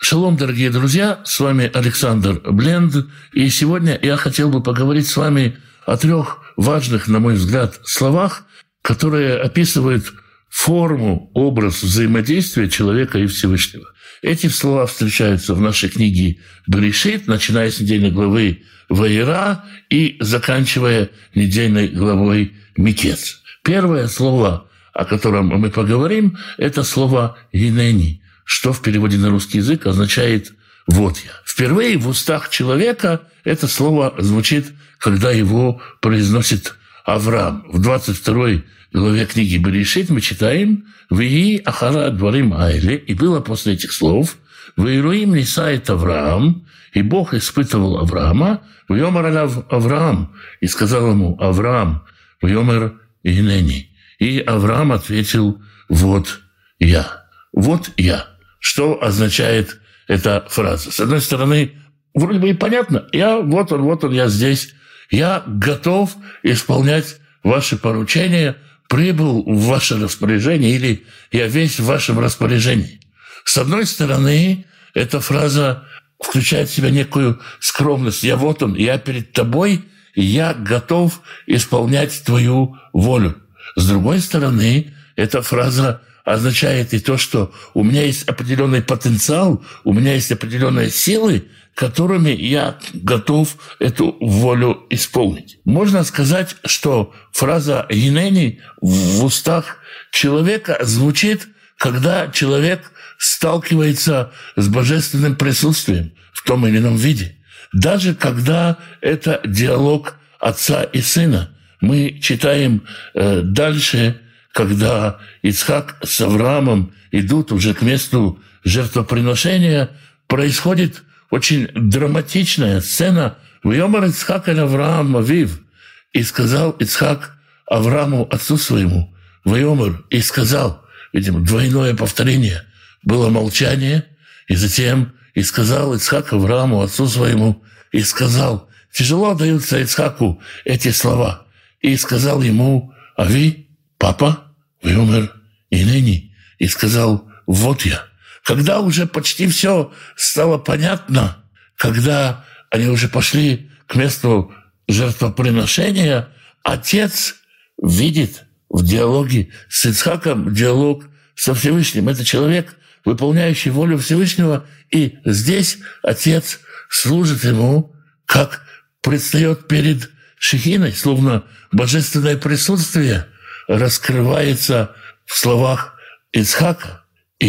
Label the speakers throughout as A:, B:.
A: Шалом, дорогие друзья, с вами Александр Бленд, и сегодня я хотел бы поговорить с вами о трех важных, на мой взгляд, словах, которые описывают форму, образ взаимодействия человека и Всевышнего. Эти слова встречаются в нашей книге «Берешит», начиная с недельной главы «Ваера» и заканчивая недельной главой «Микец». Первое слово, о котором мы поговорим, это слово «гинени», что в переводе на русский язык означает «вот я». Впервые в устах человека это слово звучит, когда его произносит Авраам. В 22 главе книги Берешит мы читаем «Вии ахара дворим айле», и было после этих слов «Ваируим нисает Авраам», и Бог испытывал Авраама, «Вьомар аляв Авраам», и сказал ему Авраам, «Вьомар гинени». И Авраам ответил «вот я». «Вот я». Что означает эта фраза? С одной стороны, вроде бы и понятно. Вот он, я здесь. Я готов исполнять ваши поручения, прибыл в ваше распоряжение, или я весь в вашем распоряжении. С одной стороны, эта фраза включает в себя некую скромность. Я вот он, я перед тобой, и я готов исполнять твою волю. С другой стороны, эта фраза означает и то, что у меня есть определенный потенциал, у меня есть определенные силы, которыми я готов эту волю исполнить. Можно сказать, что фраза «гинени» в устах человека звучит, когда человек сталкивается с божественным присутствием в том или ином виде. Даже когда это диалог отца и сына. Мы читаем дальше, когда Ицхак с Авраамом идут уже к месту жертвоприношения, происходит очень драматичная сцена. «Вьомар Ицхак эль Авраам авив», и сказал Ицхак Аврааму, отцу своему, «Вьомар», и сказал, видимо, двойное повторение, было молчание, и затем и сказал Ицхак Аврааму, отцу своему, и сказал, тяжело даются Ицхаку эти слова, и сказал ему, «Ави, папа, вьомер гинени», и сказал, «вот я». Когда уже почти все стало понятно, когда они уже пошли к месту жертвоприношения, отец видит в диалоге с Ицхаком диалог со Всевышним. Это человек, выполняющий волю Всевышнего, и здесь отец служит ему, как предстает перед Шехиной, словно божественное присутствие раскрывается в словах Ицхака,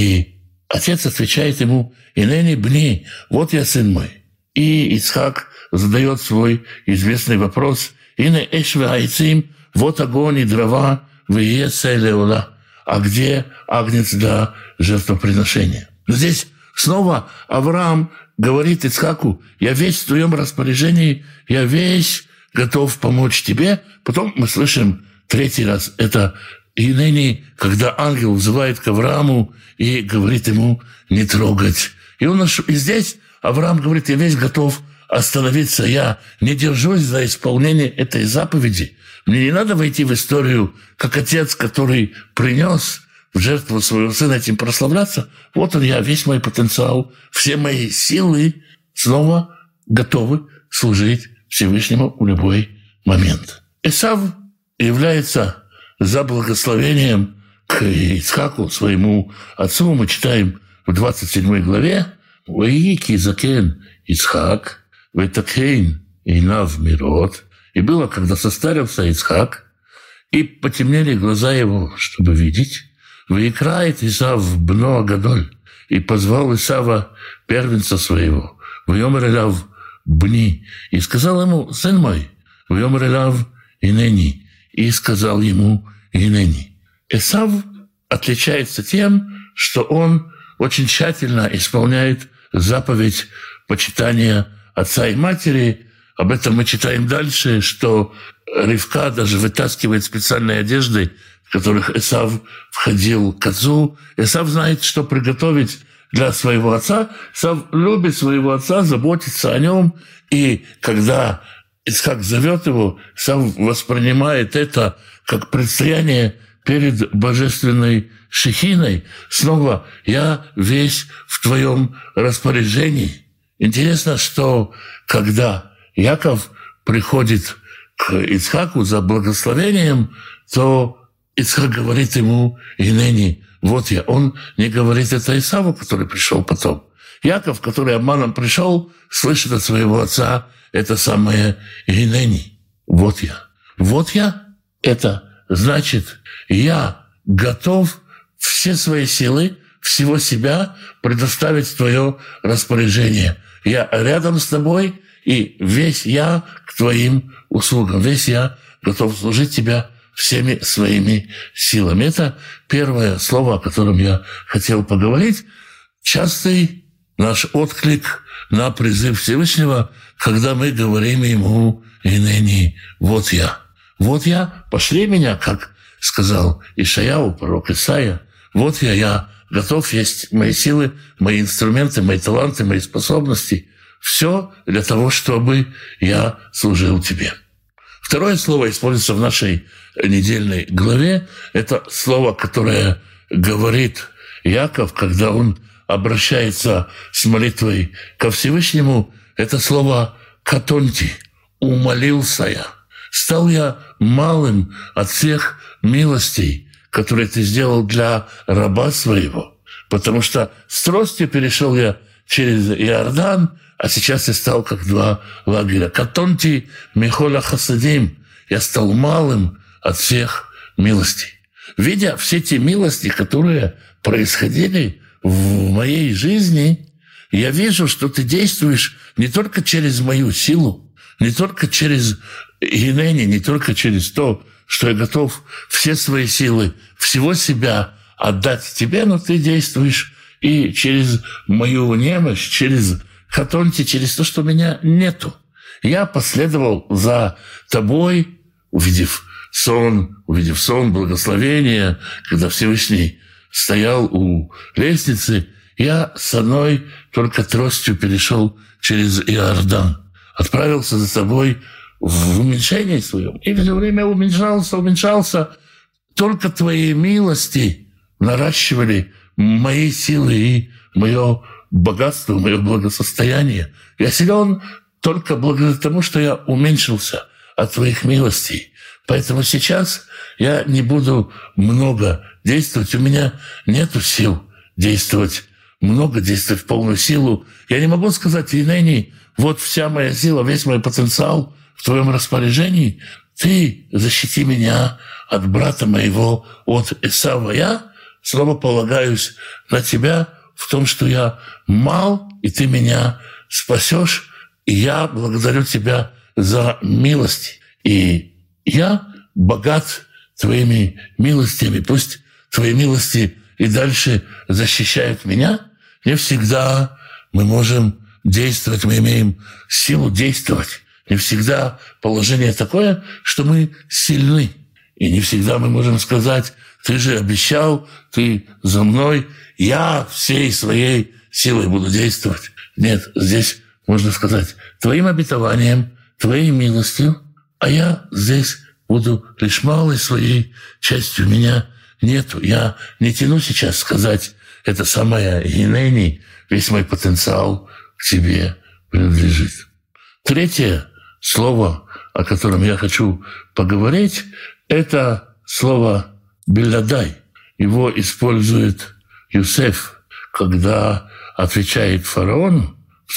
A: и отец отвечает ему «Инени бни», «вот я, сын мой». И Ицхак задает свой известный вопрос «Ине эшве айцим», «вот огонь и дрова, вие селеола», а где агнец для жертвоприношения? Но здесь снова Авраам говорит Ицхаку: «Я весь в твоем распоряжении, я весь готов помочь тебе». Потом мы слышим третий раз это «Инени», когда ангел взывает к Аврааму и говорит ему не трогать. И здесь Авраам говорит: «Я весь готов остановиться, я не держусь за исполнение этой заповеди. Мне не надо войти в историю как отец, который принес в жертву своего сына, этим прославляться. Вот он я, весь мой потенциал, все мои силы снова готовы служить Всевышнему в любой момент». Эсав является за благословением к Ицхаку, своему отцу. Мы читаем в 27 главе: «Ваики закен Ицхак, ветакейн инав мирот». И было, когда состарился Ицхак, и потемнели глаза его, чтобы видеть. «Ваикрает Исав бно гадоль», и позвал Исава, первенца своего, «Вьомер эляв бни», и сказал ему: «Сын мой, вьомер эляв инени», и сказал ему «Гинени». Эсав отличается тем, что он очень тщательно исполняет заповедь почитания отца и матери. Об этом мы читаем дальше, что Ривка даже вытаскивает специальные одежды, в которых Эсав входил к отцу. Эсав знает, что приготовить для своего отца. Эсав любит своего отца, заботится о нем. И когда Ицхак зовет его, сам воспринимает это как предстояние, перед божественной Шехиной, снова я весь в твоем распоряжении. Интересно, что когда Яков приходит к Ицхаку за благословением, то Ицхак говорит ему: «Инени, вот я». Он не говорит это Исаву, который пришел потом. Яков, который обманом пришел, слышит от своего отца это самое «Инени, вот я». Вот я – это значит, я готов все свои силы, всего себя предоставить в твое распоряжение. Я рядом с тобой, и весь я к твоим услугам. Весь я готов служить тебя всеми своими силами. Это первое слово, о котором я хотел поговорить. Частый наш отклик на призыв Всевышнего, когда мы говорим ему «Инени, вот я». «Вот я, пошли меня», как сказал Ишаяу, пророк Исаия. «Вот я готов, есть мои силы, мои инструменты, мои таланты, мои способности. Все для того, чтобы я служил тебе». Второе слово используется в нашей недельной главе. Это слово, которое говорит Яков, когда он обращается с молитвой ко Всевышнему. Это слово «катонти», «умолился я». Стал я малым от всех милостей, которые ты сделал для раба своего, потому что с тростью перешел я через Иордан, а сейчас я стал как два лагеря. Катонти михоля хасадим, я стал малым от всех милостей. Видя все те милости, которые происходили в моей жизни, я вижу, что ты действуешь не только через мою силу, не только через Гинени, не только через то, что я готов все свои силы, всего себя отдать тебе, но ты действуешь и через мою немощь, через катонти, через то, что меня нету. Я последовал за тобой, увидев сон, благословение, когда Всевышний стоял у лестницы, я с одной только тростью перешел через Иордан, отправился за тобой в уменьшении своем. И все время уменьшался. Только твои милости наращивали мои силы и мое богатство, мое благосостояние. Я силен только благодаря тому, что я уменьшился от твоих милостей. Поэтому сейчас я не буду много действовать. У меня нету сил действовать много, действовать в полную силу. Я не могу сказать: «Инени, вот вся моя сила, весь мой потенциал в твоем распоряжении. Ты защити меня от брата моего, от Эсава». Я снова полагаюсь на тебя в том, что я мал, и ты меня спасешь. И я благодарю тебя за милости. И я богат твоими милостями. Пусть твои милости и дальше защищают меня. Не всегда мы можем действовать, мы имеем силу действовать. Не всегда положение такое, что мы сильны. И не всегда мы можем сказать: «Ты же обещал, ты за мной, я всей своей силой буду действовать». Нет, здесь можно сказать: твоим обетованием, твоей милостью, а я здесь буду лишь малой своей частью. Меня нету. Я не тяну сейчас сказать: это самое Гинени, весь мой потенциал к тебе принадлежит. Третье слово, о котором я хочу поговорить, это слово «белядай». Его использует Юсеф, когда отвечает фараону в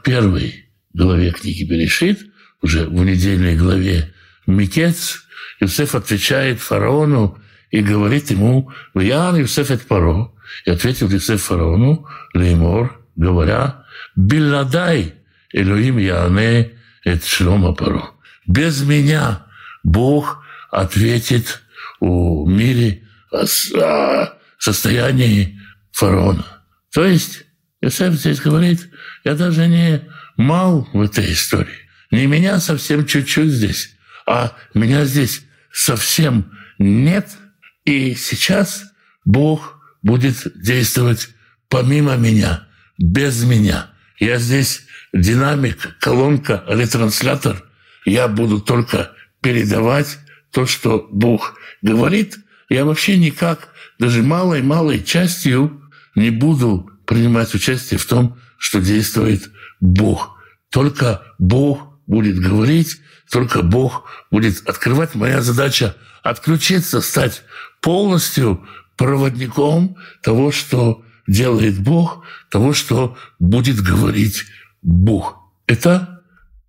A: 41 главе книги Берешит, уже в недельной главе Микец. Юсеф отвечает фараону и говорит ему: «Ваян Юсеф эт паро». И ответил Юсеф фараону леймор, говоря: «Белядай Элоим яане эт шлома паро». Без меня Бог ответит о мире, о состоянии фараона. То есть Юсеф здесь говорит: я даже не мал в этой истории. Не меня совсем чуть-чуть здесь, а меня здесь совсем нет. И сейчас Бог будет действовать помимо меня, без меня. Я здесь динамик, колонка, ретранслятор. Я буду только передавать то, что Бог говорит. я вообще никак, даже малой частью не буду принимать участие в том, что действует Бог. Только Бог будет говорить, только Бог будет открывать. Моя задача — отключиться, стать полностью проводником того, что делает Бог, того, что будет говорить Бог. Это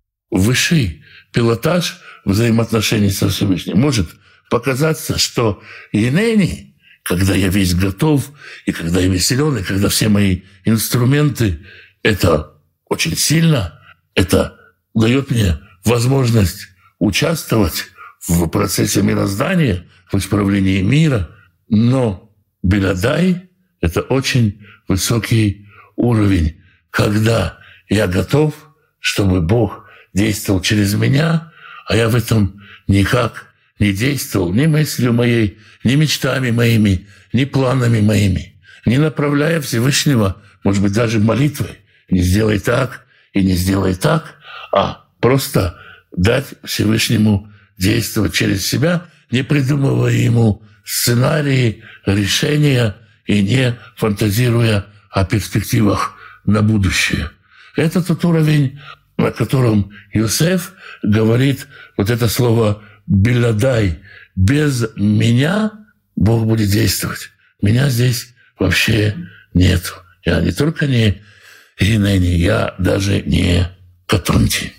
A: высший пилотаж взаимоотношений со Всевышним. Может показаться, что «Инени», когда я весь готов, и когда я весь силен, и когда все мои инструменты, это очень сильно, это дает мне возможность участвовать в процессе мироздания, в исправлении мира. Но Белядай — это очень высокий уровень, когда я готов, чтобы Бог действовал через меня, а я в этом никак не действовал ни мыслью моей, ни мечтами моими, ни планами моими, не направляя Всевышнего, может быть, даже молитвой. Не сделай так и не сделай так, а просто дать Всевышнему действовать через себя, не придумывая ему сценарии, решения и не фантазируя о перспективах на будущее. Это тот уровень, на котором Йосеф говорит вот это слово «белядай». Без меня Бог будет действовать. Меня здесь вообще нет. Я не только не Инени, я даже не Катунти.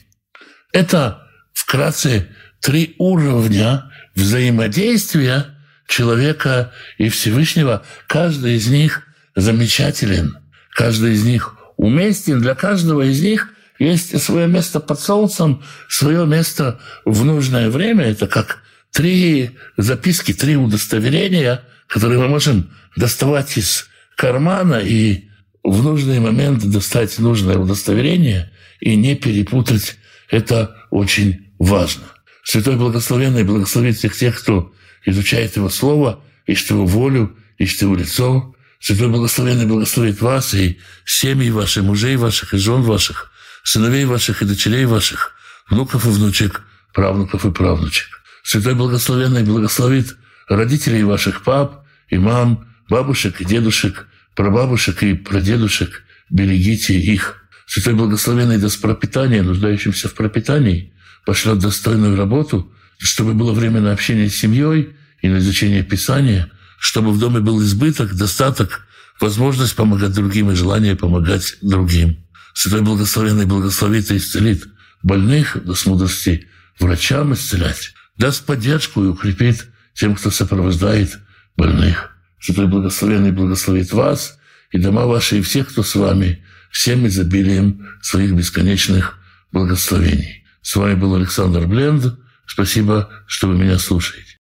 A: Это вкратце 3 уровня взаимодействия человека и Всевышнего. Каждый из них замечателен, каждый из них уместен. Для каждого из них есть свое место под солнцем, свое место в нужное время. Это как 3 записки, 3 удостоверения, которые мы можем доставать из кармана и в нужный момент достать нужное удостоверение и не перепутать. Это очень важно. Святой Благословенный благословит всех тех, кто изучает Его Слово, ищет Его волю, ищет Его лицо. Святой Благословенный благословит вас и семьи ваши, мужей ваших и жен ваших, сыновей ваших и дочерей ваших, внуков и внучек, правнуков и правнучек. Святой Благословенный благословит родителей ваших, пап и мам, бабушек и дедушек, прабабушек и прадедушек. Берегите их. Святой Благословенный даст пропитание нуждающимся в пропитании, пошлет достойную работу, чтобы было время на общение с семьей и на изучение Писания, чтобы в доме был избыток, достаток, возможность помогать другим и желание помогать другим. Святой Благословенный благословит и исцелит больных, даст мудрости врачам исцелять, даст поддержку и укрепит тем, кто сопровождает больных. Святой Благословенный благословит вас и дома ваши, и всех, кто с вами, всем изобилием своих бесконечных благословений. С вами был Александр Бленд. Спасибо, что вы меня слушаете.